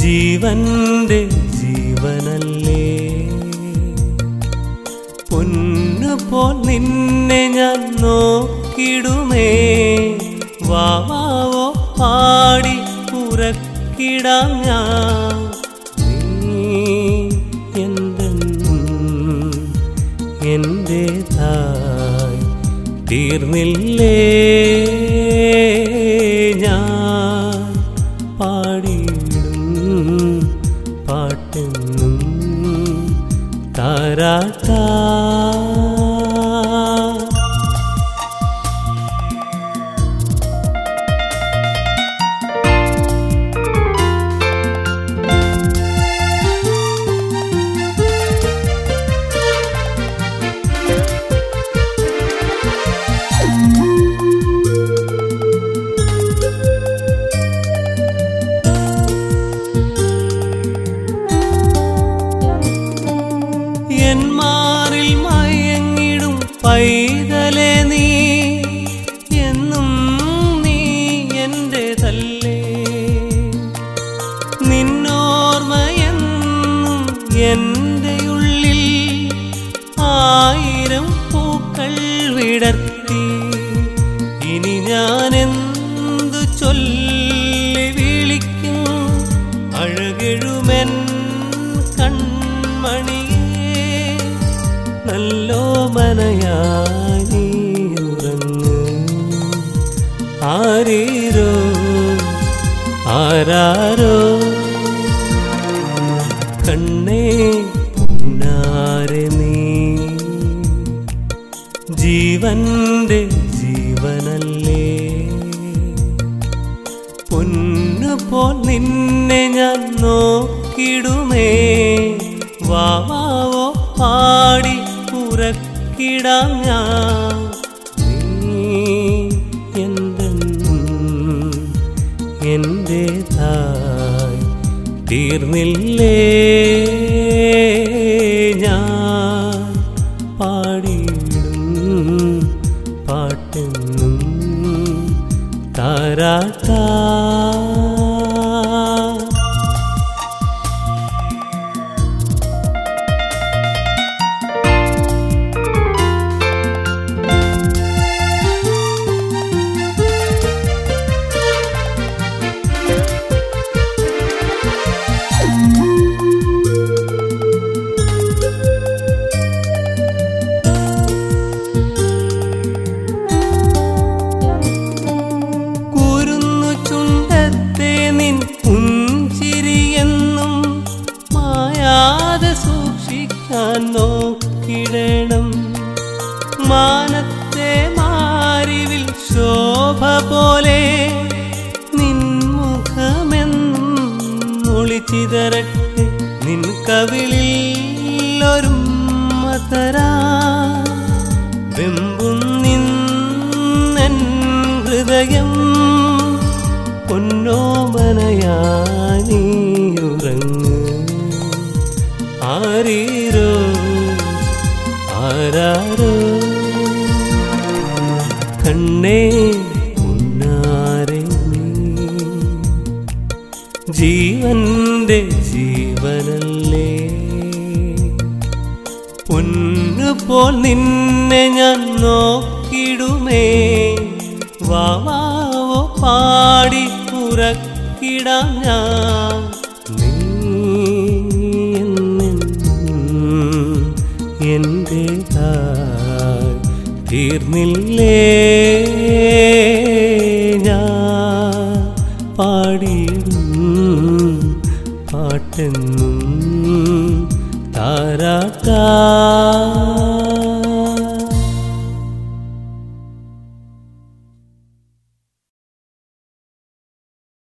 ജീവന്റെ ജീവനല്ലേ പൊന്നുപോൽ നിന്നെ ഞാൻ നോക്കിടുമേ വാവാവോ പാടി ഉറക്കിടാം ഞാൻ നീ എന്തെന്നും എന്റേതായി തീർന്നില്ലേ ഞാൻ പാടിയിടും പാട്ടെന്നും താരാട്ടാ എന്മാറിൽ മയങ്ങിടും പൈതലേ നീ എന്നും നീ എന്റേതല്ലേ നിന്നോർമ്മയെന്നും എൻ്റെ ഉള്ളിൽ ആയിരം പൂക്കൾ വിടർത്തി ഇനി ഞാനെന്തു ചൊല്ലി വിളിക്കും അഴകെഴുമെൻ കൺമണി നല്ലോ മനയാനി ഉറങ്ങ് ആരീരോ ആരാരോ കണ്ണേ പൊന്നാരെ നീ ജീവന്റെ ജീവനല്ലേ പൊന്നുപോൽ നിന്നെ ഞാൻ നോക്കിടുമേ വാവാവോ പാടി ഉറക്കിടാം ഞാൻ നീ എന്തെന്നും എന്റേതായി തീർന്നില്ലേ ഞാൻ പാടിയിടും പാട്ടെന്നും താരാട്ടാ സൂക്ഷിക്കാൻ നോക്കിടണം മാനത്തെ മാരിവിൽ ശോഭ പോലെ നിൻമുഖമെന്നും ഒളിച്ചിതറട്ടെ നിൻ കവിളിൽ ഒരു മതരാ വെമ്പും നിന്നെൻ ഹൃദയം പൊന്നോമനയാനി ഉറങ്ങ് ആരീരോ ആരാരോ കണ്ണേ പൊന്നാരെ നീ ജീവന്റെ ജീവനല്ലേ പൊന്നുപോൽ നിന്നെ ഞാൻ നോക്കിടുമേ വാവാവോ പാടി ഉറക്കിടാം ഞാൻ എന്റേതായി തീർന്നില്ലേ ഞാൻ പാടിയിടും പാട്ടെന്നും താരാട്ടാ